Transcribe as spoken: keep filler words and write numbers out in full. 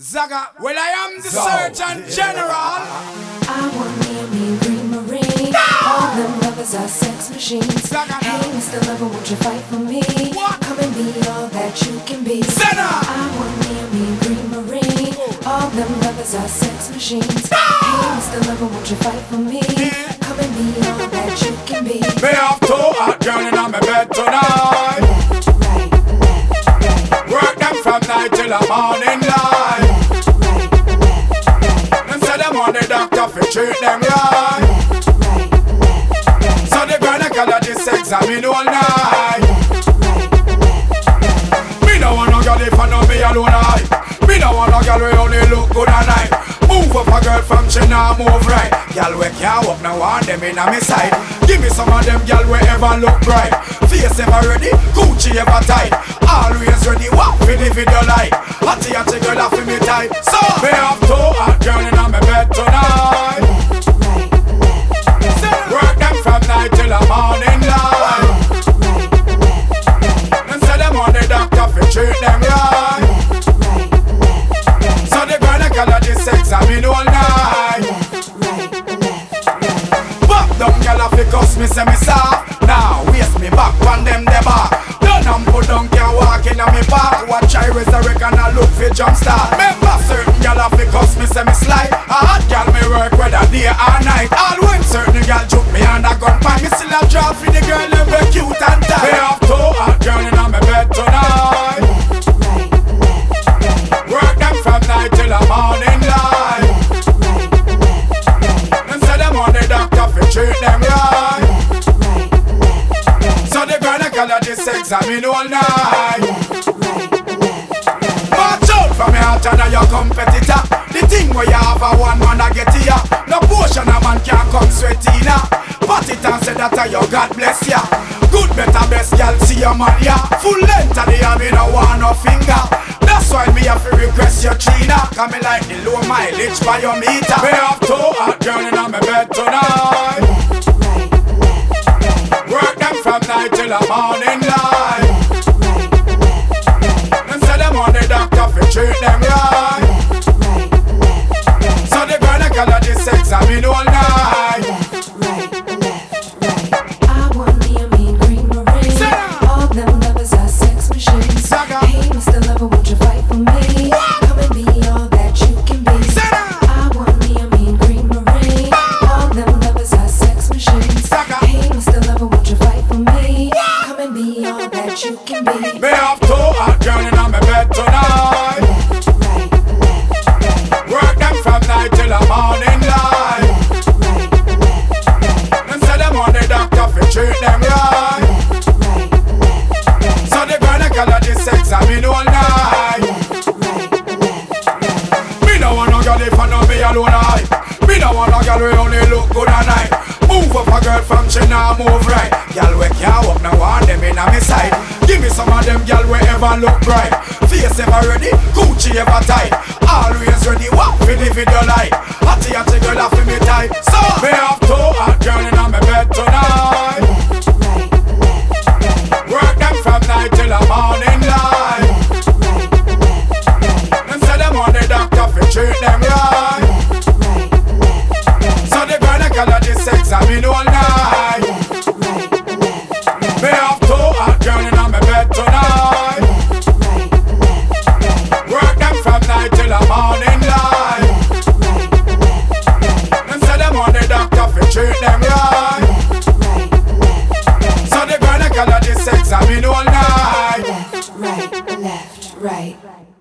Zaga, well I am the Surgeon General. I want me a mean green marine. All them lovers are sex machines. Zaga. Hey, Mister Lover, won't you fight for me? What? Come and be all that you can be. Zena. I want me a mean green marine. All them lovers are sex machines. Hey, Mister Lover, won't you fight for me? Yeah. Come and be all that you can be. Me have two hot girl in my bed tonight. Left, right, left, right. Work them from night till the morning light. Left, right, left, right. Them say them want the doctor fi treat them right. Left, right, left, right. So the gynecologist examine all night. Left, right, left, right. Me no want no girl if I know me alone I. Me no want no girl we only look good at night. Move up a girl from she nah move right. Girl we can't walk now want them in a me side. Give me some of them girl we ever look bright. Face ever ready, Gucci ever tight. Always ready, walk for the video light. Hotty hotty girl a fi me tight. So me have two hot girl in my bed tonight. Left, right, left, right. Work them from night till the morning light. Left, right, left, right. Them say them want the doctor fi treat them right. Left, right, left, right. So the gynecologist examine all night. Left, right, left, right. Back down gyal a fi cuss me say me soft. Now waste me back on them the bar. Done and put down can't walk in a me park. Watch I resurrect and I look fi jump start. Remember certain gyal a fi cuss me say me slide. A hot gyal me work whether day or night. All when certain gyal choke me and a gun pan. Me still a draw fi the girl them be cute and tight. Me have two hot girl in my bed tonight. Left, right, left, right. Work them from night till the morning light. Left, right, left, right. Them say them want the doctor fi treat them right. Left, right, left, right. So the gynecologist examine all night. Left, right, left, right. March out from your heart and your competitor. The thing where you have a one man a get here. No potion a man can come sweaty now. Pat it and say that a your God bless ya. Good better best girl see your man ya. Full length of the arm in a one no finger. That's why me have to request your trainer. Cause me like the low mileage by your meter. Me have two hot girl in my bed tonight. Left, right, left, right. Work them from night till the morning light. Left, right, left, right. Them say them want the doctor fi treat them right. Left, right, left, right. So the gynecologist examine all night. Left, right, left, right. I want me a mean green marine. Zena. All them lovers are sex machines. Zaga. Hey, Mister Lover, won't you fight for me? Come and be all that you can be. Zena. I want me a mean green marine. All them lovers are sex machines. Zaga. Hey, Mister Lover, won't you fight for me? Come and be all that you can be. Me have two hot girl in my bed tonight. Left, right, left, right. Work them from night till the morning light. Left, right, left, right. Them say them want the doctor fi treat them right. Left, right, left, right. So the gynecologist examine all night. Left, right, left, right. Me no want no girl if I know me alone I. Me no want no girl we only look good at night. Move up a girl from she nah move right. Girl we can't walk now want them in a me side. Give me some of them girl we ever look bright. Face ever ready, Gucci ever tight. Always ready, walk for the video light. Hotty hotty girl a fi me tight. So me have two hot girl in my bed tonight. Left, right, left, right. Work them from night till the morning light. Left, right, left, right. Them say them want the doctor fi treat them right. Left, right, left, right. So the gynecologist examine all night. Left, right, left, right. Me have two hot girl in my bed tonight. Left, right, left, right. Work them from night till the morning light. Left, right, left, right. Them say them want the doctor fi treat them right. Left, right, left, right. So the gynecologist examine all night. Left, right, left, right.